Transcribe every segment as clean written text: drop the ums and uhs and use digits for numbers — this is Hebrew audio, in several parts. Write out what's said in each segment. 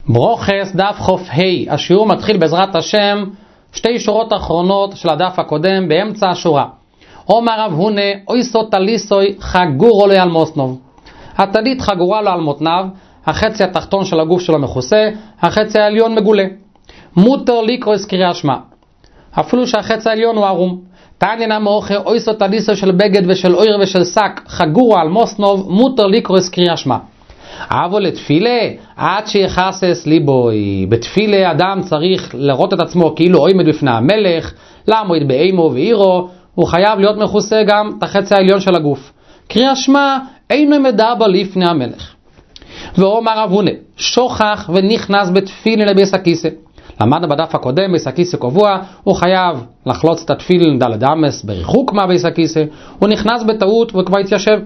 ברוכס דף חוף ה'. השיעור מתחיל בעזרת השם שתי שורות אחרונות של הדף הקודם באמצע השורה. אומר רב הונה אויסו תליסוי חגורו לו על מוסנוב. הטלית חגורה לו על מותניו, החצי התחתון של הגוף שלו מכוסה, החצי העליון מגולה. מותר לקרוא קריאת שמע אפילו שהחצי העליון הוא ערום. תעניין מאוחר אויסו תליסוי של בגד ושל אויר ושל שק חגורו על מוסנוב, מותר לקרוא קריאת שמע. אבל לתפילה עד שיחסס ליבוי. בתפילה אדם צריך לראות את עצמו כאילו עומד בפני המלך, לעמוד באימו ואירו, הוא חייב להיות מכוסה גם את החצי העליון של הגוף. קריאת שמע אינו מדבר לפני המלך. ואומר רב הונה שוכח ונכנס בתפילה לביס הכיסא. למדנו בדף הקודם ביס הכיסא קבוע, הוא חייב לחלוץ את התפילין דלת אמס בריחוק מהביס הכיסא, הוא נכנס בטעות וכבר התיישב.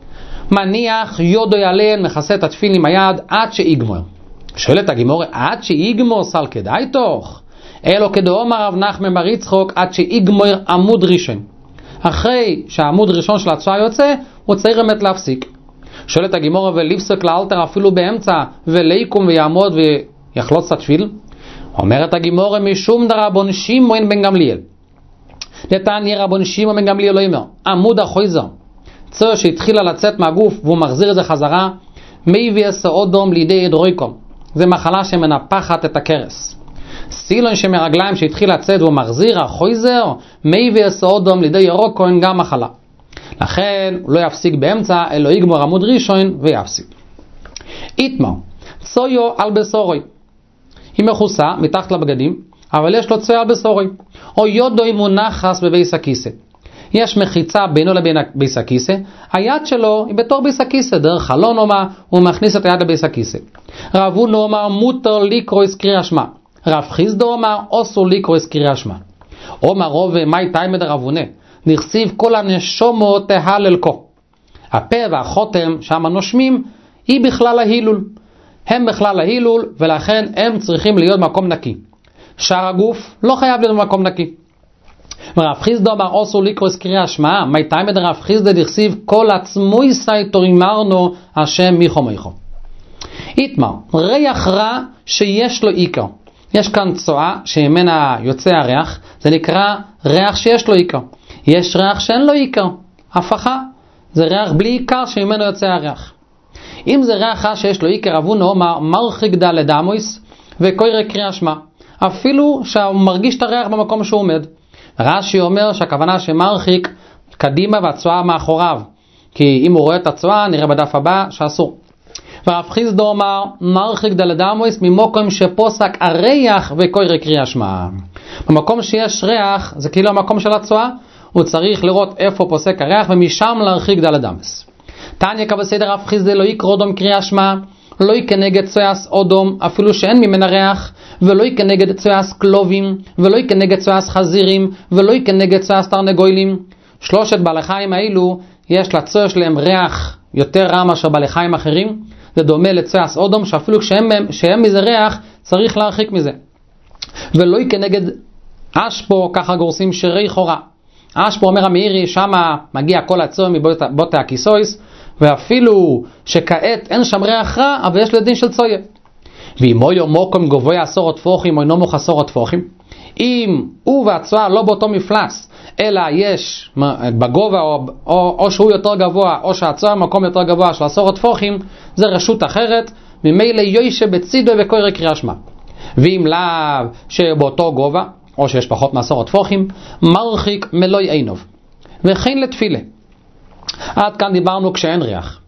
מניח יודו יעלן, מכסה את התפיל עם היד עד שיגמור. שואלת הגימור, עד שיגמור סל כדאי תוך? אלו כדאומר רב נחמן בר יצחק, עד שיגמור עמוד ראשון. אחרי שהעמוד ראשון של הצועה יוצא, הוא צריך באמת להפסיק. שואלת הגימור, ולפסוק לאלתר אפילו באמצע, וליקום ויעמוד ויחלוץ את התפיל? אומרת הגימור, משום דרבון שמעון בן גמליאל. לתעניה רבון שמעון בן גמליאל לא אומר, עמוד החויזר. צועה שהתחילה לצאת מהגוף והוא מחזיר את זה חזרה, מי ויעשה אודום לידי דרויקום. זה מחלה שמנפחת את הקרס. סילון שמרגליים שהתחיל לצאת והוא מחזיר, החויזר, מי ויעשה אודום לידי ירוקון גם מחלה. לכן הוא לא יפסיק באמצע, אלא יגמור עמוד ראשון ויפסיק. איתמר, צויו על בסורוי. היא מכוסה מתחת לבגדים, אבל יש לו צויה על בסורוי. או יודוי מונחס בביס הכיסא. יש מחיצה בינו לבין ביס הכיסא, היד שלו היא בתור ביס הכיסא, דרך חלון אומה, הוא מכניס את היד לביס הכיסא. רב הונה אומר מותר לקרוא קריאת שמע. רב חיסדא אומר אסור לקרוא קריאת שמע. אומר רוב מאי תימא דרב הונה, נכסיב כל הנשומות תהלל כה. הפה והחותם שם נושמים היא בכלל ההילול. הם בכלל ההילול ולכן הם צריכים להיות מקום נקי. שאר הגוף לא חייב להיות מקום נקי. ורב חיסדא אמר אסור לקרוא קריאת שמע, מאי תימא דרב חיסדא דכסיב כל עצמו יסי תורימרנו השם מיכו מיכו. איתמר, ריח רע שיש לו עיקר. יש כאן צועה שממנה יוצא הריח, זה נקרא ריח שיש לו עיקר. יש ריח שאין לו עיקר, הפכה, זה ריח בלי עיקר שממנו יוצא הריח. אם זה ריח רע שיש לו עיקר, רב הונה אומר מרחיק דלת אמוס וקורא קריאת שמע, אפילו שהוא מרגיש את הריח במקום שהוא עומד. רש"י אומר שהכוונה שמרחיק קדימה והצועה מאחוריו, כי אם הוא רואה את הצועה נראה בדף הבא שאסור. ורב חיסדא אומר מרחיק דלת אמוס ממקום שפוסק הריח וקורא קריאת שמע. במקום שיש ריח זה כאילו המקום של הצועה, הוא צריך לראות איפה פוסק הריח ומשם להרחיק דלת אמוס. תניא כבסדר רב חיסדא לא יקרא אודום קריאת שמע, לא יקנגד צויאס אודום אפילו שאין ממנה ריח, ולא יקנגד צויאס קלובים, ולא יקנגד צויאס חזירים, ולא יקנגד צויאס תרנגולים. שלושת בעלי חיים האלו יש לצויה שלהם ריח יותר רע מאשר בעלי חיים אחרים. זה דומה לצויאס אודום שאפילו כשהם מזה ריח צריך להרחיק מזה. ולא יקנגד אשפו, ככה גורסים שריח רע. אשפו אומר המאירי שמה מגיע כל הצויה מבוטי הכיסויס, ואפילו שכעת אין שם ריח רע, אבל יש לדין של צויה. ואם הוא מוקם גבוה עשור התפוחים או נמוך עשור התפוחים, אם הוא והצועה לא באותו מפלס, אלא יש בגובה או שהוא יותר גבוה או שהצועה מקום יותר גבוה של עשור התפוחים, זה רשות אחרת, ממילא יוישה בצידו וקורא קריאת שמע. ואם לאו שבאותו גובה או שיש פחות מעשור התפוחים, מרחיק מלוי עינוב. וכן לתפילה. עד כאן דיברנו כשאין ריח.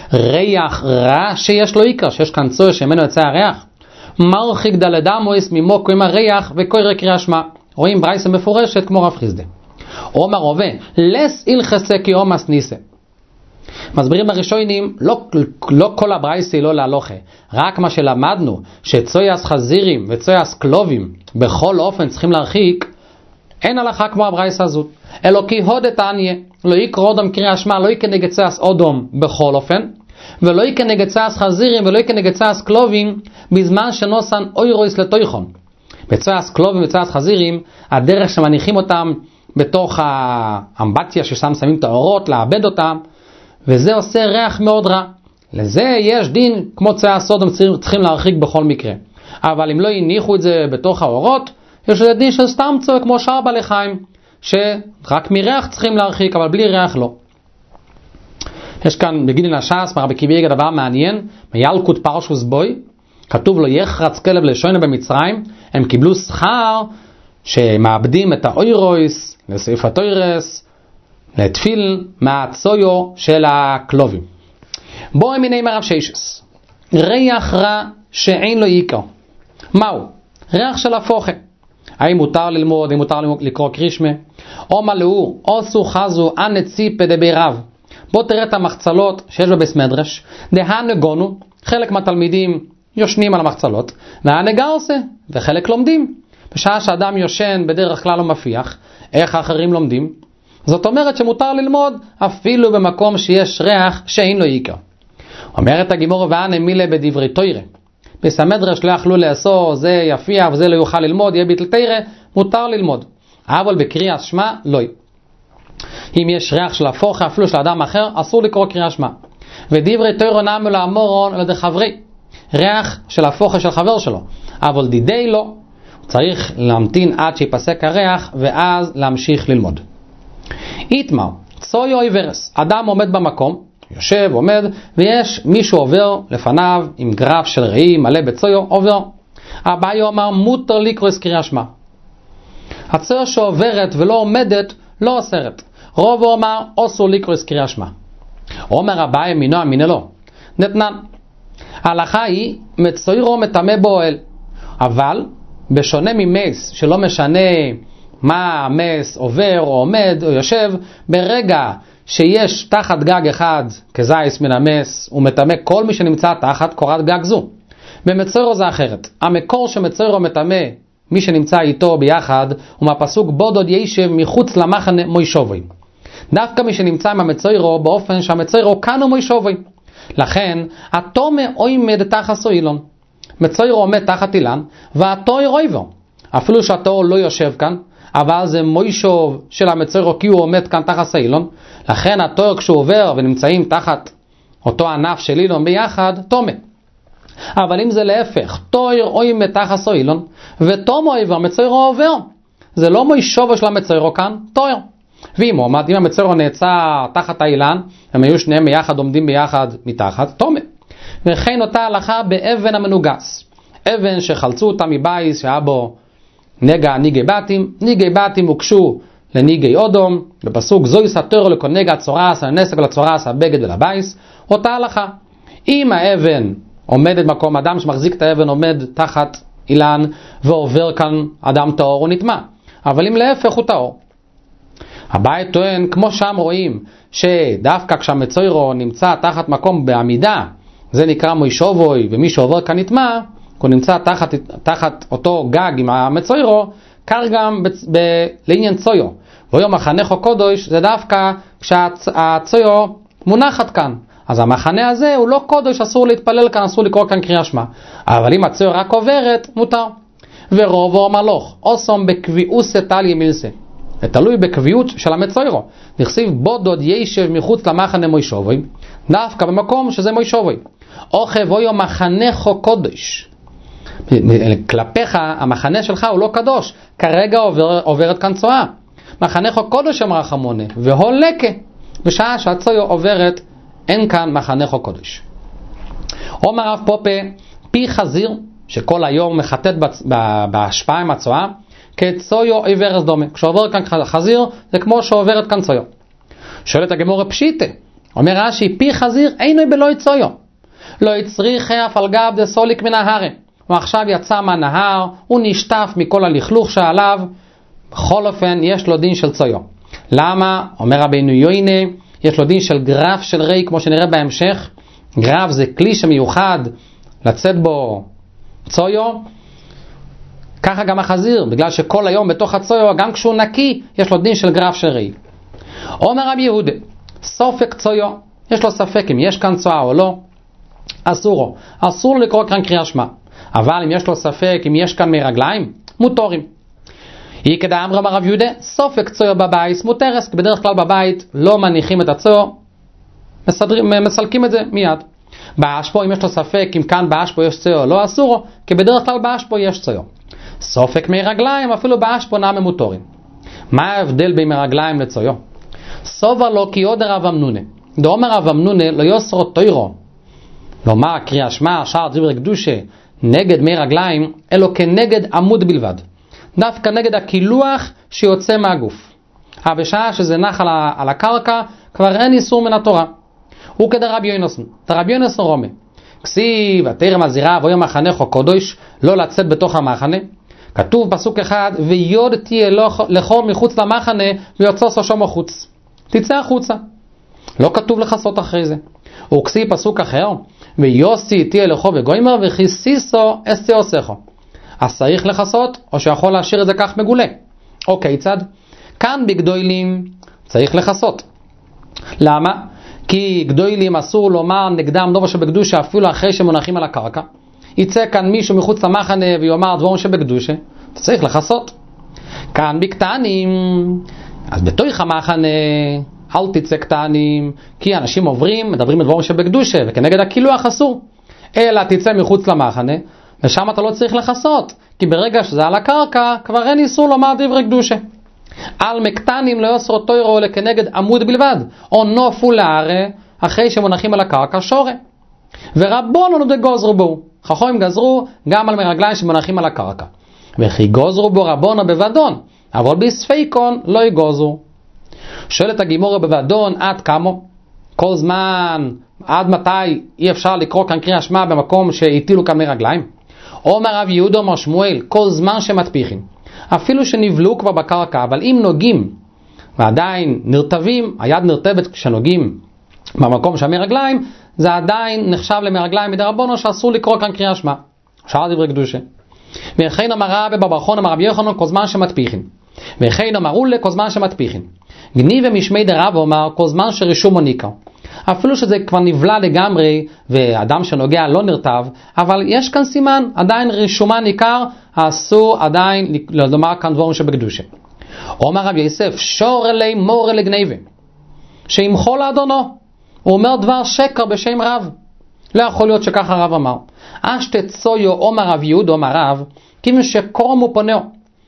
ריח רע שיש לו עיקר, שיש כאן צועה שממנו יצא הריח, מרחיק דלת אמוס ממקום הריח וקורא קריאת שמע. רואים ברייסה מפורשת כמו רב חיסדא. אומר רבה לס הלכסה כי אומס ניסה. מסבירים הראשונים, לא כל הברייסה היא לא להלוכה, רק מה שלמדנו שצויאס חזירים וצויאס קלובים בכל אופן צריכים להרחיק, אין הלכה כמו הברייסה הזאת. אלו כי הודת עניה לא יקרא אודום קריאת שמע, לא יקנגד צויאס אודום בכל אופן, ולא יקנגד צויאס חזירים ולא יקנגד צויאס קלובים בזמן שנוסן אוירויס לתויכון. בצויאס קלובים וצויאס חזירים הדרך שמניחים אותם בתוך האמבטיה ששם שמים את האורות לעבד אותם, וזה עושה ריח מאוד רע. לזה יש דין כמו צויה סודום, צריכים להרחיק בכל מקרה. אבל אם לא הניחו את זה בתוך האורות, יש לזה דין של סתם צויה כמו שאר בעלי חיים, שרק מריח צריכים להרחיק, אבל בלי ריח לא. יש כאן בגינן הש"ס, מרבי קיביגה, דבר מעניין, מילקוט פרשוס בוי, כתוב לו יחרץ כלב לשוינה במצרים, הם קיבלו שכר שמאבדים את האוירויס, לסעיף התוירס, לתפיל מהצויו של הכלובים. בואי מיני מרב שישס, ריח רע שאין לו עיקר. מהו? ריח של הפוכה. האם מותר ללמוד, האם מותר לקרוא קרישמה? או מלאו, או סוחזו, הנציפה דבי רב. בוא תראה את המחצלות שיש בבית מדרש. דהנגונו, חלק מהתלמידים יושנים על המחצלות, והנגרסה, וחלק לומדים. בשעה שאדם יושן בדרך כלל לא מפיח, איך האחרים לומדים? זאת אומרת שמותר ללמוד אפילו במקום שיש ריח שאין לו עיקר. אומרת הגימור ואנה מילה בדברי תוירה. בית המדרש לא יכלו לאסור, זה יפיח וזה לא יוכל ללמוד, יהיה ביטל תירה, מותר ללמוד. אבל בקריאת שמע לא. אם יש ריח של הפוכה אפילו של אדם אחר, אסור לקרוא קריאת שמע. ודברי תוירה נאמרו לאמורון על ידי חברי. ריח של הפוכה של חבר שלו. אבל דידי לא. צריך להמתין עד שיפסק הריח ואז להמשיך ללמוד. איתמר, צויו איברס, אדם עומד במקום, יושב, עומד, ויש מישהו עובר לפניו עם גרף של ראי מלא בצויו, עובר. אביי אומר, מותר לקרוא קריאת שמע. הצויו שעוברת ולא עומדת, לא אוסרת. רוב אומר, אסור לקרוא קריאת שמע. אומר אביי מינו אמינה לו. נתנן. ההלכה היא, מצוירו מטמא באוהל. אבל, בשונה ממס, שלא משנה מה המס עובר או עומד או יושב, ברגע שיש תחת גג אחד כזייס מן המס, הוא מטמא כל מי שנמצא תחת קורת גג זו. במצוירו זה אחרת. המקור שמצוירו מטמא מי שנמצא איתו ביחד, הוא מהפסוק בודוד יישב מחוץ למחנה מוישובוי. דווקא מי שנמצא עם המצוירו באופן שהמצוירו כאן הוא מוישובוי. לכן, התומה עומד תחת סוילון. מצוירו עומד תחת אילן, והתויר אויבו. אפילו שהתויר לא יושב כאן, אבל זה מוישוב של המצוירו כי הוא עומד כאן תחת סוילון. לכן התויר כשהוא עובר ונמצאים תחת אותו ענף של אילון ביחד, תומה. אבל אם זה להפך, תויר עומד תחת סוילון, ותומו אויבו, מצוירו עובר. זה לא מוישובו של המצוירו כאן, תויר. ואם אם המצוירו נעצה תחת האילן, הם היו שניהם ביחד, עומדים ביחד מתחת, תומה. וכן אותה הלכה באבן המנוגס. אבן שחלצו אותה מבייס שהיה בו נגע ניגי בתים. ניגי בתים הוקשו לניגי אודום. בפסוק זוי סתור לכל נגע צורס, הנסק לצורס, הבגד ולבייס. אותה הלכה. אם האבן עומדת מקום, אדם שמחזיק את האבן עומד תחת אילן ועובר כאן אדם טהור, הוא נטמא. אבל אם להפך הוא טהור. הבית טוען, כמו שם רואים, שדווקא כשהמצוירו נמצא תחת מקום בעמידה, זה נקרא מוישובוי, ומי שעובר כאן נטמא, הוא נמצא תחת אותו גג עם המצוירו, כך גם לעניין צויו. ויום מחנך או קודש, זה דווקא כשהצויו מונחת כאן. אז המחנה הזה הוא לא קודש, אסור להתפלל כאן, אסור לקרוא כאן קריאת שמע. אבל אם הצויו רק עוברת, מותר. ורובו מלוך, אוסום בקביעוס טל ימילסה. זה תלוי בקביעות של המצוירו. נכסיב בודוד יישב מחוץ למחנה מוישובוי, דווקא במקום שזה מוישובוי. או חבויו מחנךו קודש. כלפיך, המחנה שלך הוא לא קדוש. כרגע עוברת כאן צועה. מחנךו קודש אמרה חמונה, והולקה. בשעה שהצויו עוברת, אין כאן מחנךו קודש. אומר רב פופה, פי חזיר, שכל היום מחטט בהשפעה עם הצועה, כצויו עיברס דומה. כשעובר כאן חזיר, זה כמו שעוברת כאן צויו. שואלת הגמורה פשיטה. אומר רש"י, פי חזיר אינו בלוי צויו. לא יצריך אף על גב דסוליק מן ההרה. הוא עכשיו יצא מהנהר, הוא נשטף מכל הלכלוך שעליו, בכל אופן יש לו דין של צויו. למה? אומר רבינו יוינה, יש לו דין של גרף של רי, כמו שנראה בהמשך. גרף זה כלי שמיוחד לצאת בו צויו. ככה גם החזיר, בגלל שכל היום בתוך הצויו, גם כשהוא נקי, יש לו דין של גרף של רי. אומר רבי יהודה, סופק צויו, יש לו ספק אם יש כאן צועה או לא, אסור לקרוא כאן קריאת שמע. אבל אם יש לו ספק אם יש כאן מרגליים, מותרים. היא כדאי אמר רב יהודה, סופק צויו בבית מותרס, בדרך כלל בבית לא מניחים את הצויו, מסלקים את זה מיד. באשפו, אם יש לו ספק אם כאן באשפו יש ציו או לא אסורו, כי בדרך כלל באשפו יש ציו. סופק מי רגליים, אפילו באשפו נמי מותורים. מה ההבדל בין מרגליים לציו? סובר לו כי עוד רב אמנונה. דאמר רב אמנונה לא יוסרו תוירו. לומר קריאה שמע, שער דברי קדושה, נגד מי רגליים, אלו כנגד עמוד בלבד. דווקא נגד הקילוח שיוצא מהגוף. אבל בשעה שזה נח על הקרקע, כבר אין איסור מן התורה. הוא כדרבי יונסון. דרבי יונסון רומא. כסיב, התרם הזירה, ויום מחנך או קודש, לא לצאת בתוך המחנה. כתוב פסוק אחד, ויוד תהיה לכו מחוץ למחנה, ויוצא סושום החוץ. תצא החוצה. לא כתוב לחסות אחרי זה. וכסיב פסוק אחר, ויוסי תהיה לכו וגוימר, וכיסיסו אסי עושךו. אז צריך לחסות, או שיכול להשאיר את זה כך מגולה. או כיצד? כאן בגדולים צריך לחסות. למה? כי גדולים אסור לומר נגדם דבר שבקדושה אפילו אחרי שמונחים על הקרקע. יצא כאן מישהו מחוץ למחנה ויאמר דברים שבקדושה, צריך לחסות. כאן בקטנים, אז בתוך המחנה אל תצא קטנים, כי אנשים עוברים, מדברים דברים שבקדושה, וכנגד הקילוח אסור. אלא תצא מחוץ למחנה, ושם אתה לא צריך לחסות, כי ברגע שזה על הקרקע, כבר אין איסור לומר דברי קדושה. על מקטנים לא יוסרו תוירו אלא כנגד עמוד בלבד, או נופו לערה, אחרי שמונחים על הקרקע שורה. ורבונו דגוזרו בו, חכמים גזרו גם על מרגליים שמונחים על הקרקע. וכי גוזרו בו רבונו בוודון, אבל בספיקון לא יגוזרו. שואלת הגימורה בוודון עד כמו? כל זמן, עד מתי אי אפשר לקרוא כאן קריאה שמע במקום שהטילו כאן מרגליים? אומר רב יהודה אומר שמואל, כל זמן שמטפיחים. אפילו שנבלעו כבר בקרקע, אבל אם נוגעים ועדיין נרטבים, היד נרטבת כשנוגעים במקום שהמרגליים, זה עדיין נחשב למרגליים מדרבנו שאסור לקרוא כאן קריאה שמע. שאר דברי קדושה. וכן אמר רבי בברכון אמר רבי יוחנן כל זמן שמטפיחים. וכן אמרו לה כל זמן שמטפיחים. גניב ומשמי דרב אומר כל זמן שרישום או ניכר. אפילו שזה כבר נבלע לגמרי ואדם שנוגע לא נרטב, אבל יש כאן סימן, עדיין רישומה ניכר, אסור עדיין לומר כאן דברים שבקדושה. אומר רב יוסף, שור אלי מור אלי גניבה, שימחול לאדונו, הוא אומר דבר שקר בשם רב. לא יכול להיות שככה רב אמר. אשתצויו אומר רב יהודה אומר רב, כיוון שקורמו פונאו.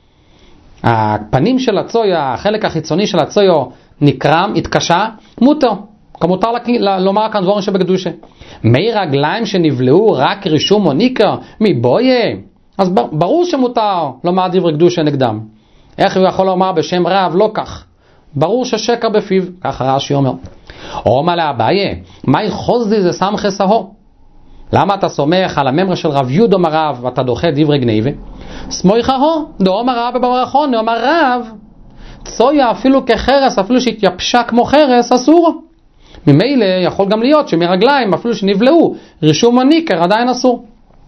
הפנים של הצויו, החלק החיצוני של הצויו נקרם, התקשה, מותר. כמותר לומר כאן דברים שבקדושה. מי רגליים שנבלעו רק רישום או ניקר מבויה, אז ברור שמותר לומר דברי קדושה נגדם. איך הוא יכול לומר בשם רב? לא כך. ברור ששקר בפיו, ככה רש"י אומר. אומר לאביי, מהי חוזדי זה סמכי סהו? למה אתה סומך על הממרה של רב יהודה אומר רב ואתה דוחה דברי גניבה? סמויכה הו, דאמר רב בברכון, אומר רב, צויה אפילו כחרס, אפילו שהתייבשה כמו חרס, אסור. ממילא יכול גם להיות שמרגליים אפילו שנבלעו רישום הניקר עדיין אסור.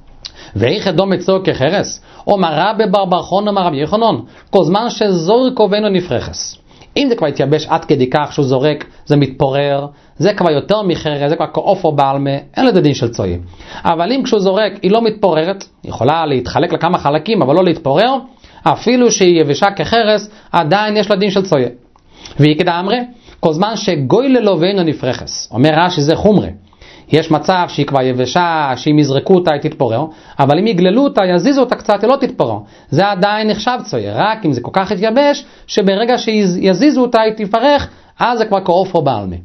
ואיך אדום מצוא כחרס? אומר רב בברכון אומר רב יוחנן, כל זמן שזורקו ואינו נפרחס. אם זה כבר התייבש עד כדי כך שהוא זורק, זה מתפורר, זה כבר יותר מחרס, זה כבר כאופו בעלמה, אין לזה דין של צויה. אבל אם כשהוא זורק היא לא מתפוררת, היא יכולה להתחלק לכמה חלקים אבל לא להתפורר, אפילו שהיא יבשה כחרס, עדיין יש לה דין של צויה. והיא כדאמרה, כל זמן שגוי ללא ואינו נפרחס, אומר רש"י זה חומרה. יש מצב שהיא כבר יבשה, שאם יזרקו אותה היא תתפורר, אבל אם יגללו אותה, יזיזו אותה קצת, היא לא תתפורר. זה עדיין נחשב צויה, רק אם זה כל כך התייבש, שברגע שיזיזו אותה היא תפרח, אז זה כבר כאופו בעלמה.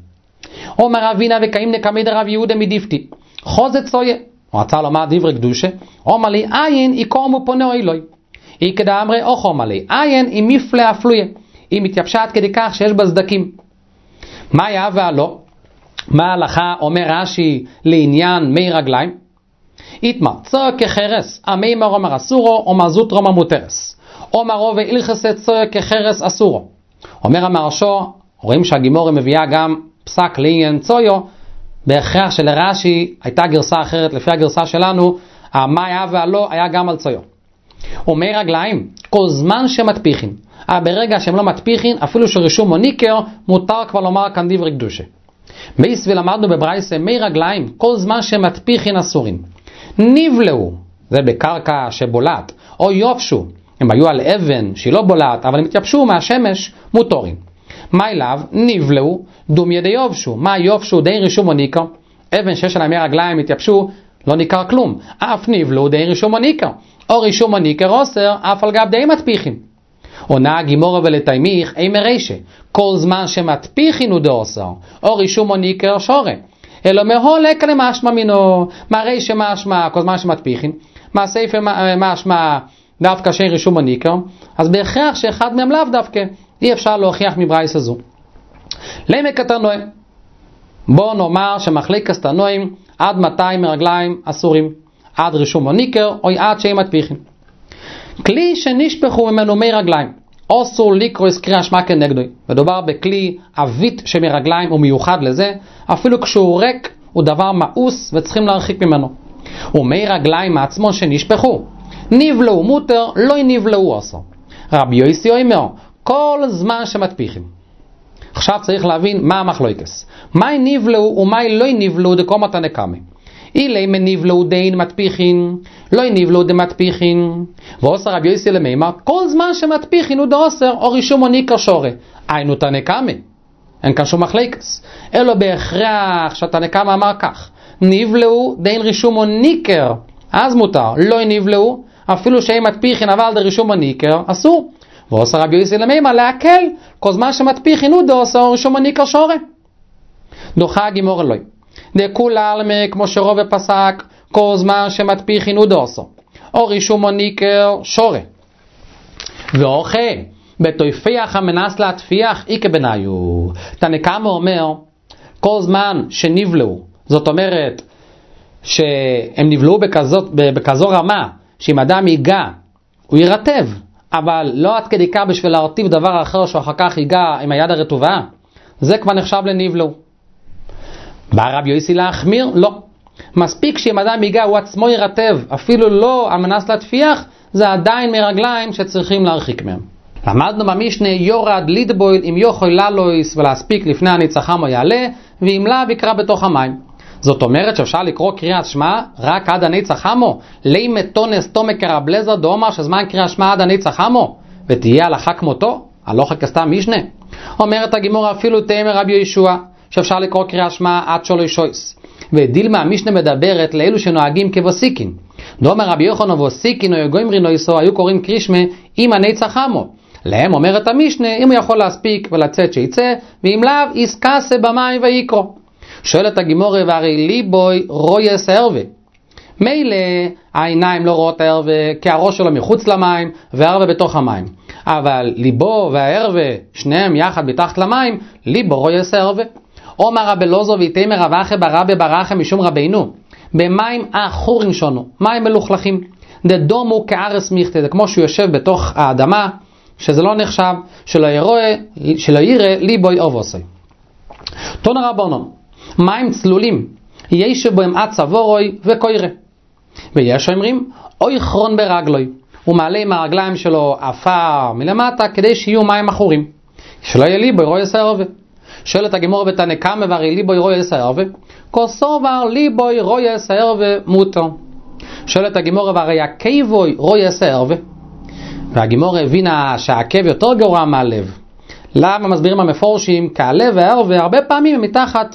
אומר רבינה וקיים נקמיד הרב יהודה מדיפתי, חוזה צויה, הוא רצה לומר דברי קדושה, אומר לי עין עיקור מופונה אילוי. היא כדאמרי אוכו אומר לי, עין היא מפלה אפלויה, היא מתייבשה כדי כך שיש בה סדקים. מה היה והלא? מה ההלכה אומר רש"י לעניין מי רגליים? איתמר, צויה כחרס, המי מרומר אסורו, אומר זוטרו ממותרס. אומרו ואילחסה צויה כחרס אסורו. אומר המרשו, רואים שהגימורה מביאה גם פסק לעניין צויו, בהכרח שלרש"י הייתה גרסה אחרת, לפי הגרסה שלנו, מה היה והלא היה גם על צויו. ומי רגליים, כל זמן שמטפיחים, ברגע שהם לא מטפיחים, אפילו שרישום או ניקר, מותר כבר לומר כאן דברי קדושה. מייס ולמדנו בברייסה, מי רגליים, כל זמן שמטפיחים אסורים. נבלעו, זה בקרקע שבולעת, או יופשו, הם היו על אבן שהיא לא בולעת, אבל הם התייבשו מהשמש, מותורים. מה אליו? נבלעו, דום ידי יובשו. מה יובשו? די רישום או ניקר. אבן שיש עליהם רגליים התייבשו, לא ניכר כלום. אף נבלו די רישום הניכר. או רישום הניכר אוסר, אף על גב די מתפיחין. עונה גימורה ולתיימיך, אי מרישה. כל זמן שמתפיחין הוא דאוסר, או רישום הניכר שורה. אלא מהולק למשמע מינו, מראי שמשמע כל זמן שמתפיחין, מהספר משמע דווקא שאין רישום הניכר, אז בהכרח שאחד מהם לאו דווקא, אי אפשר להוכיח מברייס הזו. לעמק התנועים, בואו נאמר שמחלקת התנועים עד 200 מרגליים אסורים, עד רישום הניכר או עד שאין מתפיחין. כלי שנשפחו ממנו מי רגליים, אסור לקרוא קריאת שמע כנגדו. מדובר בכלי אבית שמרגליים הוא מיוחד לזה, אפילו כשהוא ריק הוא דבר מאוס וצריכים להרחיק ממנו. ומי רגליים מעצמו שנשפחו, נבלעו מותר, לא נבלעו אסור. רבי יוסי אומר, כל זמן שמתפיחים. עכשיו צריך להבין מה המחלוקס. מה נבלעו ומה לא נבלעו דקומת הנקמה. אילי מנבלעו דין מתפיחין, לא נבלעו דמתפיחין. ואוסר רבי יוסי למימה, כל זמן שמתפיחין הוא דאוסר, או רישום או ניקר שורה. היינו תנקמה. אין כאן שום מחלוקס. אלו בהכרח שהתנקמה אמר כך, נבלעו דין רישום או ניקר, אז מותר. לא נבלעו, אפילו שהם מתפיחין אבל דרישום או ניקר, אסור. ואוסר רבי יוסי למימה להקל, כל זמן שמתפיחין הוא דאוסר, או רישום או ניקר שורה. דוחה גימור אלוהי. דכולל כמו שרוב פסק, כל זמן שמתפיחין הוא דאוסר, או רישום או ניקר שורה. ואוכל, בתויפיח המנס להתפיח איקה בניו. תנקמה אומר, כל זמן שנבלעו, זאת אומרת, שהם נבלעו בכזו רמה, שאם אדם ייגע, הוא ירטב, אבל לא עד כדי כך בשביל להרטיב דבר אחר שאחר כך ייגע עם היד הרטובה, זה כבר נחשב לנבלעו. בא רבי יוסי להחמיר? לא. מספיק שאם אדם ייגע הוא עצמו ירטב, אפילו לא על מנס להתפיח, זה עדיין מרגליים שצריכים להרחיק מהם. למדנו במשנה יורד לידבויל אם יוכל ללויס ולהספיק לפני הניצחם או יעלה, ואם לאו יקרא בתוך המים. זאת אומרת שאפשר לקרוא קריאת שמע רק עד הניצחמו, לי מתונס תומק הרבלזר דאמר שזמן קריאת שמע עד הניצחמו, ותהיה הלכה כמותו, הלכה כסתם משנה. אומרת הגימור אפילו תאמר רבי ישוע, שאפשר לקרוא קריאת שמע עד שלוש שויס. ודילמה המשנה מדברת לאלו שנוהגים כבוסיקין. דאמר רבי יוחנן ובוסיקין או יגוימרין לא יסו היו קוראים קרישמה עם הניצחמו. להם אומרת המשנה, אם הוא יכול להספיק ולצאת שיצא, ואם לאו יסקסה במים ויקרא. שואלת הגימורה, והרי ליבוי רויס הערווה. מילא העיניים לא רואות הערווה, כי הראש שלו מחוץ למים והערווה בתוך המים. אבל ליבו והערווה, שניהם יחד בתחת למים, ליבו רויס הערווה. אומר רבי לוזו ויתמר רב אחי ברבי ברחם משום רבינו. במים אחורים שונו, מים מלוכלכים. דדומו כארס מיכתה, זה כמו שהוא יושב בתוך האדמה, שזה לא נחשב, שלא יראה ליבוי אובוסי. תונה רבונון, מים צלולים, יש בהם עד צבורוי וקוירה. ויש אומרים, אוי כרון ברגלוי, הוא מעלה עם הרגליים שלו אפר מלמטה, כדי שיהיו מים אחורים. שלא יהיה ליבוי רוי סערווה. שואלת הגימור בתנקמה, והרי ליבוי רוי סערווה, כוסובר ליבוי רוי סערווה מוטו. שואלת הגימור, והרי עקבוי רוי סערווה. והגימור הבינה שהעקב יותר גרוע מהלב. למה מסבירים המפורשים? כי הלב והערווה הרבה פעמים הם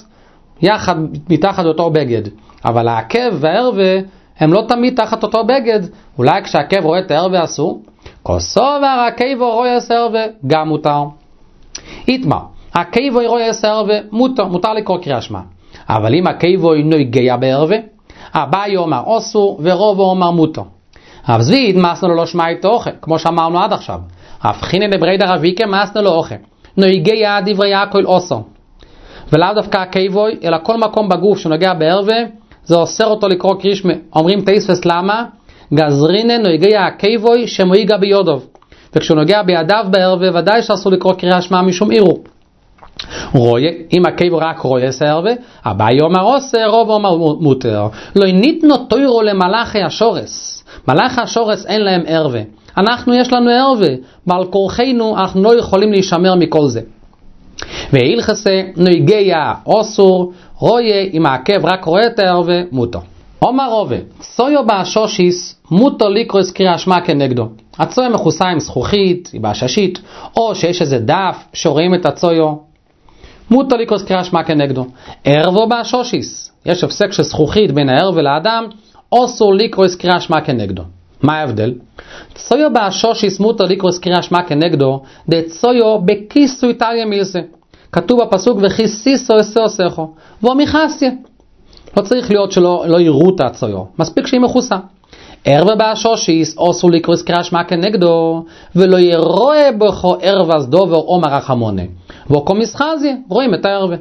מתחת אותו בגד. אבל העקב והערווה הם לא תמיד תחת אותו בגד. אולי כשהעקב רואה את הערווה אסור. כוסובר העקב רואה את הערווה גם מותר. איתמר, העקב רואה את הערווה מותר לקרוא קריאת שמע. אבל אם העקב נוגע בערווה, אביי אומר אסור ורוב אומר מותר. רב זביד מאסנו לו לא שמע איתו אוכל, כמו שאמרנו עד עכשיו. רב חינן לבריד הרביקה מאסנו לו אוכל. נויגע דברי הכל אוסר. ולאו דווקא הקייבוי, אלא כל מקום בגוף שנוגע בערווה, זה אוסר אותו לקרוא קרישמה. אומרים תייספס למה? גזרינן נויגע הקייבוי שמויגע ביודוב. וכשהוא נוגע בידיו בערווה, ודאי שאסור לקרוא קריאת שמע משום עירו. רואה, אם הקייבוי רק רואה את הערווה, אביי אומר אוסר, רוב אומר מותר. לא ניתנו תוירו למלאכי השורס. מלאכי השורס אין להם ערווה. אנחנו יש לנו ערווה, בעל כורחנו אנחנו לא יכולים להישמר מכל זה. והילכסה נויגע אוסור, רואה אם העקב רק רואה את הערווה, מותר. אומר רובה, צויו באשושיס, מותר לקרוא קריאת שמע כנגדו. הצויו מכוסה עם זכוכית, היא באששית, או שיש איזה דף שרואים את הצויו. מותר לקרוא קריאת שמע כנגדו. ערבו באשושיס, יש הפסק של זכוכית בין הערב ולאדם, אסור לקרוא קריאת שמע כנגדו. מה ההבדל? צויו באשושיס מותר לקרוא קריאת שמע כנגדו, דצויו בכיסוי תליה מילסה. כתוב בפסוק וכיסיסו אסו, ואומיחסיה. לא צריך להיות שלא יראו את הצויו, מספיק שהיא מכוסה. ערב באשושיס אסור לקרוא קריאת שמע כנגדו, ולא ירואה בכו ערב אז דובר עומר רחמונה. ואוקו מסחזיה, רואים את הערב.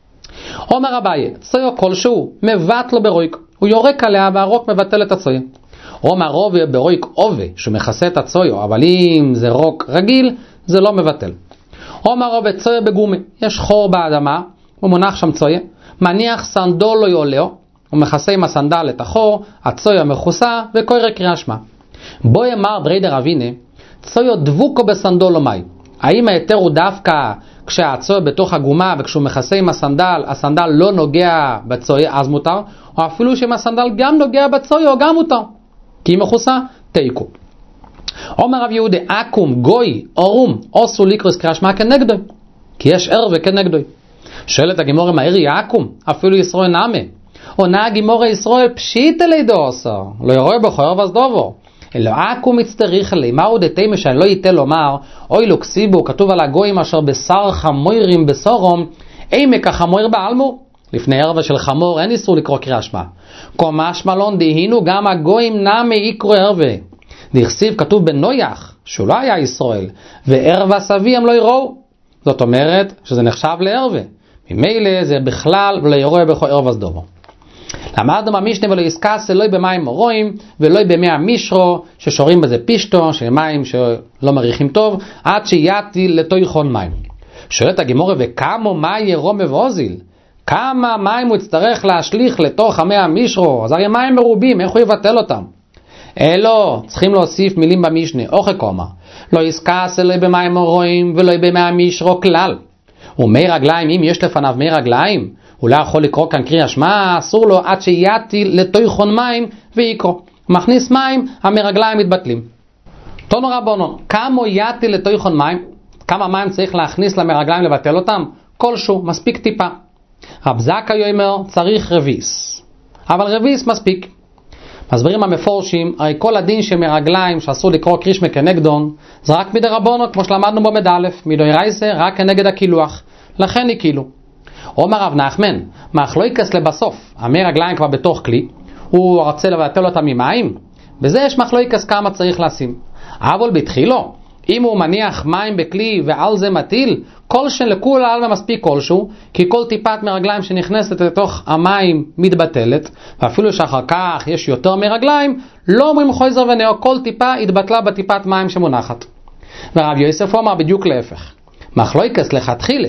עומר אביי, צויו כלשהו, מבט לו ברויק, הוא יורק עליה והרוק מבטל את הצויו. עומר רובה ברויק עובה, שהוא מכסה את הצויו, אבל אם זה רוק רגיל, זה לא מבטל. עומר רובה צויו בגומי, יש חור באדמה, הוא מונח שם צויו, מניח סנדול לא יולאו, הוא מכסה עם הסנדל את החור, הצויו מכוסה וקורא קריאת שמע. בו יאמר דריידר אבינה, צויו דבוקו בסנדול או מי. האם היתר הוא דווקא כשהצויו בתוך הגומה וכשהוא מכסה עם הסנדל, הסנדל לא נוגע בצויו, אז מותר, או אפילו שאם הסנדל גם נוגע בצויו, גם מותר. כי היא מכוסה, תיקו. אומר רב יהודה, אקום, גוי, אורום, אסור לקרוא קריאת שמע כנגדו, כי יש ערב וכנגדו. שואלת הגימורה, מהיר יעקום, אפילו ישראל נאמה. עונה הגימורה ישראל, פשיט לידו אסר, לא יראה בו ערב אז דובו. אלא אקום מצטריך לי, מהו דתימה שאני לא ייתה לומר, אוי לו כסיבו, כתוב על הגויים אשר בשר חמוירים בסורום, אימק החמויר בעלמו. לפני ערב של חמור אין איסור לקרוא קריאת שמע. קומש מלון דהינו גם הגויים נאמה יקרו ערבה. דכסיב כתוב בנויח, שהוא לא היה ישראל, וערב הסבי הם לא יראו. זאת אומרת שזה נחשב לערבה. ממילא זה בכלל ולא יראה בכל ערב אז דובו. למדנו במשנה ולא יסקס אלוהי במים מורואים ולא במי המשרו ששורים בזה פישטו של מים שלא מריחים טוב עד שיאתי לתויכון מים. שואלת הגימורה וכמה מים ירום מבוזיל? כמה מים הוא יצטרך להשליך לתוך המי המשרו? אז הרי מים מרובים, איך הוא יבטל אותם? אלו, צריכים להוסיף מילים במשנה, אוכל קומה. לא יסקס אלוהי במים מורואים ולא במי המשרו כלל. ומי רגליים, אם יש לפניו מי רגליים, הוא לא יכול לקרוא כאן קריאת שמע, אסור לו עד שיאתי לתויכון מים ויקרוא. מכניס מים, המרגליים מתבטלים. תונו רבונון, כמה יאתי לתויכון מים? כמה מים צריך להכניס למרגליים לבטל אותם? כלשהו, מספיק טיפה. רב זכאי אומר, צריך רביס. אבל רביס מספיק. מסברים המפורשים, הרי כל הדין שמרגליים שאסור לקרוא קריאת שמע כנגדון, זה רק מדי רבונות, כמו שלמדנו בו מדלף, מדוי רייסה, רק כנגד הקילוח. לכן הקילו. אומר רב נחמן, מחלוקס לבסוף, המי רגליים כבר בתוך כלי, הוא רוצה לבטל אותם ממים, בזה יש מחלוקס כמה צריך לשים. אבל בתחילו, אם הוא מניח מים בכלי ועל זה מטיל, כל שלכול על ומספיק כלשהו, כי כל טיפת מרגליים שנכנסת לתוך המים מתבטלת, ואפילו שאחר כך יש יותר מרגליים, לא אומרים חוזר ונאו, כל טיפה התבטלה בטיפת מים שמונחת. ורב יוסף אומר בדיוק להפך, מחלוקס לכתחילה,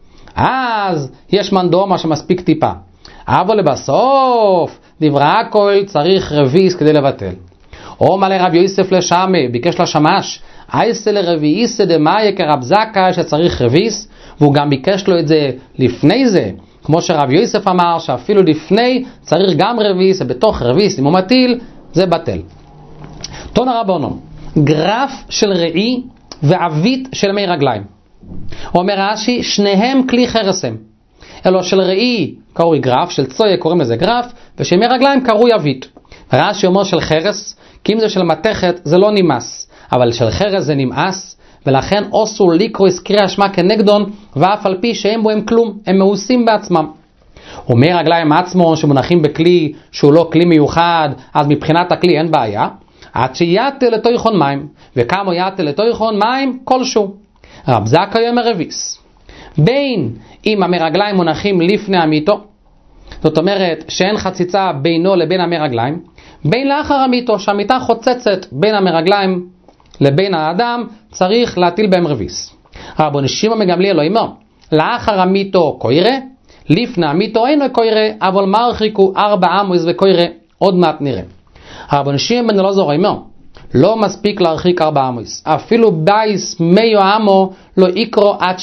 אז יש מנדומה שמספיק טיפה. אבל לבסוף, דברה הכל צריך רביס כדי לבטל. או מלא רב יוסף לשמה, ביקש לשמש, אייסה לרביעיסה דמאיה כרב זכאי שצריך רביס, והוא גם ביקש לו את זה לפני זה, כמו שרב יוסף אמר, שאפילו לפני צריך גם רביס, ובתוך רביס, אם הוא מטיל, זה בטל. תון הרבונון, גרף של ראי ועבית של מי רגליים. אומר רש"י, שניהם כלי חרסם. אלו של ראי קרוי גרף, של צויה קוראים לזה גרף, ושל מי רגליים קרוי אבית. רש"י אומר של חרס, כי אם זה של מתכת זה לא נמאס, אבל של חרס זה נמאס, ולכן אסור לקרוא קריאת שמע כנגדון, ואף על פי שהם בו הם כלום, הם מאוסים בעצמם. ומי רגליים עצמו שמונחים בכלי שהוא לא כלי מיוחד, אז מבחינת הכלי אין בעיה, עד שיאתה לתויכון מים, וכמה יאתה לתויכון מים כלשהו. רב זכאי אומר רביס. בין אם המרגליים מונחים לפני המיטו, זאת אומרת שאין חציצה בינו לבין המרגליים, בין לאחר המיטו, שהמיטה חוצצת בין המרגליים לבין האדם, צריך להטיל בהם רביס. רבן שמעון בן גמליאל לא אומר, לאחר המיטו קוירה, לפני המיטו אינו קוירה, אבל מרחיקו 4 אמוס וקוירה, עוד מעט נראה. רבן שמעון בן אלעזר אומר, לא מספיק להרחיק 4 אמוס, אפילו בייס מיו אמו לא יקרו עד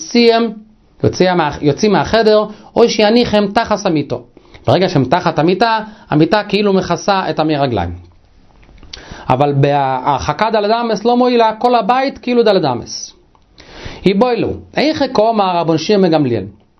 שיוצאים מהחדר, או שיניחם תחת המיטו. ברגע שהם תחת המיטה, המיטה כאילו מכסה את המרגליים. אבל בהרחקה דלת לא מועילה, כל הבית כאילו דלת אמס. היבוילו, איך קורא רבן שמעון בן גמליאל?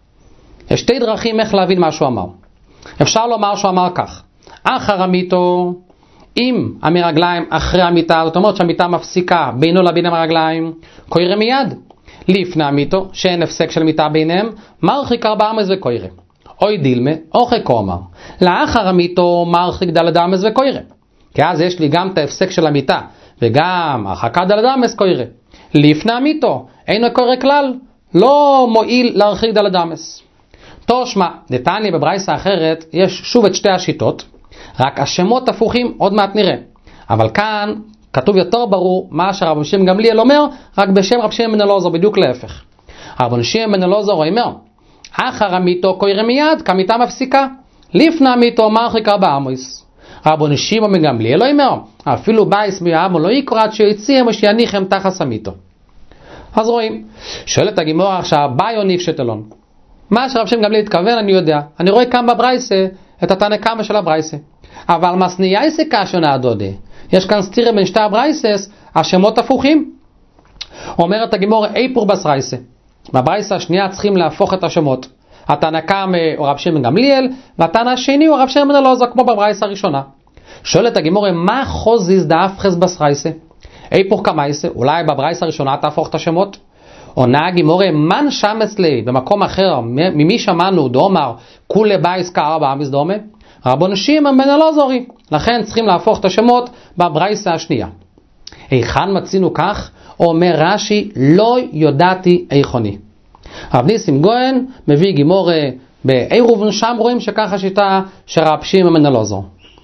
יש שתי דרכים איך להבין מה שהוא אמר. אפשר לומר שהוא אמר כך: אחר המיתו, אם המרגליים אחרי המיטה, זאת אומרת שהמיטה מפסיקה בינו לבין המרגליים, קוירה מיד. לפני המיתו, שאין הפסק של מיטה ביניהם, מרחיק 4 אמס וקוירה. אוי דילמה, אוכי קומר. לאחר המיתו מרחיק ד' אמס וקוירה. כי אז יש לי גם את ההפסק של המיטה, וגם הרחקה ד' אמס קוירה. לפני המיתו, אינו קורא כלל, לא מועיל להרחיק ד' אמס. תושמע, דתניא בברייסה אחרת, יש שוב את שתי השיטות, רק השמות הפוכים עוד מעט נראה. אבל כאן כתוב יותר ברור מה שרבן שמעון גמליאל אומר, רק בשם רב שמעון בן אלעזר, בדיוק להפך. רבן שמעון בן אלעזר אומר, אחר המיתו קוירה מיד, כמיטה מפסיקה. לפני המיתו מרחיק 4 אמס. רבן שמעון בן גמליאל לא אומר, אפילו בייס מיעמו לא יקרא עד שיציעם ושיניחם תחת המיתו. אז רואים, שואלת הגמרא עכשיו, ביי או נפשטלון. מה שרב שמעון גמליאל התכוון אני יודע. אני רואה כאן בברייסה את התנא קמא של הברייסה. אבל מסנייסה קשונה דודה. יש כאן סתירה בין שתי הברייסס, השמות הפוכים. אומרת הגמרא איפור בסרייסה. בברייסה השנייה צריכים להפוך את השמות. התנא קמא הוא רב שמעון גמליאל, והתנא השני הוא רב שמעון בן אלעזר כמו בברייסה הראשונה. שואלת הגמרא, מה חוזיז דאפחס בסרייסה? איפור קמייסה, אולי בברייסה הראשונה תהפוך את השמות? עונה הגמרא, מן שם אצלי, במקום אחר, ממי שמענו דאמר, כולי בייס כ4 אמס דומה? רבן שמעון בן אלעזר, לכן צריכים להפוך את השמות בברייסה השנייה. היכן מצינו כך? אומר רש"י, לא יודעתי איכוני. רב ניסים גויין מביא גמרא בעירובין, שם רואים שכך השיטה שרב שמעון בן אלעזר.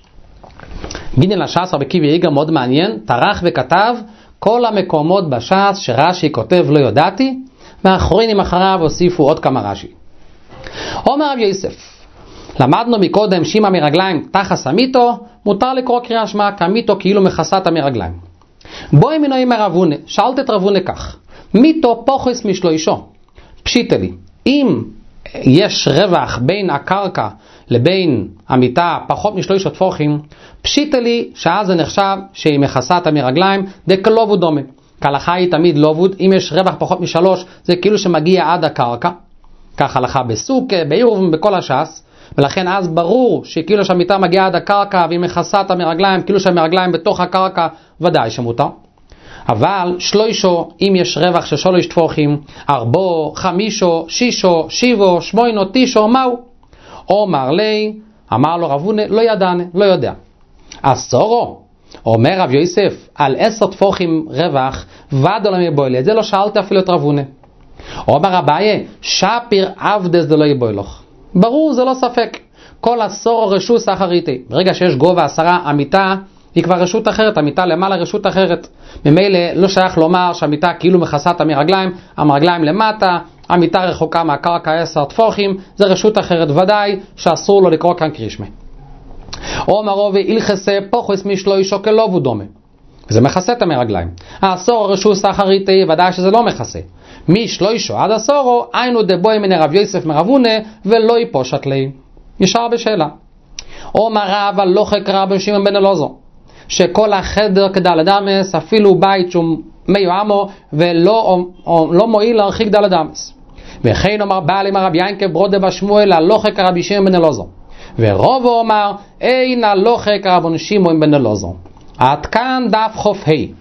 גינן לש"ס רבי עקיבא איגר מאוד מעניין, טרח וכתב כל המקומות בש"ס שרש"י כותב לא יודעתי, והאחרונים אחריו הוסיפו עוד כמה רש"י. אומר רב יוסף, למדנו מקודם שימה מרגליים תחס המיתו, מותר לקרוא קריאה שמע כמיתו כאילו מכסת המרגליים. בואי מינו עם רבונה, שאלת את רבונה כך, מיתו פוחס משלוישו, פשיטה לי, אם יש רווח בין הקרקע לבין המיטה פחות משלוש טפוחים, פשיטה לי שאז זה נחשב שהיא מכסת המרגליים, דקלובוד דומה. כהלכה היא תמיד לובוד, אם יש רווח פחות משלוש, זה כאילו שמגיע עד הקרקע. כך הלכה בסוכה, בעירובין, בכל הש"ס, ולכן אז ברור שכאילו שהמיטה מגיעה עד הקרקע והיא מכסת המרגליים, כאילו שהמרגליים בתוך הקרקע, ודאי שמותר. אבל שלוישו, אם יש רווח של 3 טפוחים, 4, 5, 6, 7, 8, 9, מהו? אומר לי, אמר לו רבונה, לא ידענה, לא יודע. 10, אומר רב יוסף, על 10 טפוחים רווח, ועד עולם יבואי לי, את זה לא שאלת אפילו את רבונה. אומר אביי, שפיר עבדס דלא יבואי לך. ברור, זה לא ספק. כל 10 רשות אחריתי. ברגע שיש גובה 10, המיטה היא כבר רשות אחרת, המיטה למעלה רשות אחרת. ממילא לא שייך לומר שהמיטה כאילו מכסת המרגליים, המרגליים למטה, המיטה רחוקה מהקרקע 10 טפוחים, זה רשות אחרת, ודאי שאסור לו לקרוא כאן קרישמה. אומר רובי, הלכסה פוחס משלוישו כלובו דומה. זה מכסה את המרגליים. 10 רשות אחריתי, ודאי שזה לא מכסה. משלוישו עד 10, היינו דבוי מן רב יוסף מרבונה, ולא יפושט לי. נשאר בשאלה. אומר רב הלוחק רבן שמעון בן אלעזר, שכל החדר כד' אמס, אפילו בית שהוא מיועמו, ולא מועיל להרחיק ד' אמס. וכן אומר בעל עם הרב ינקב ברודה בשמואל, הלוחק רבי שמעון בן אלעזר. ורובו אומר, אין הלוחק רבן שמעון בן אלעזר. עד כאן דף חוף ה'.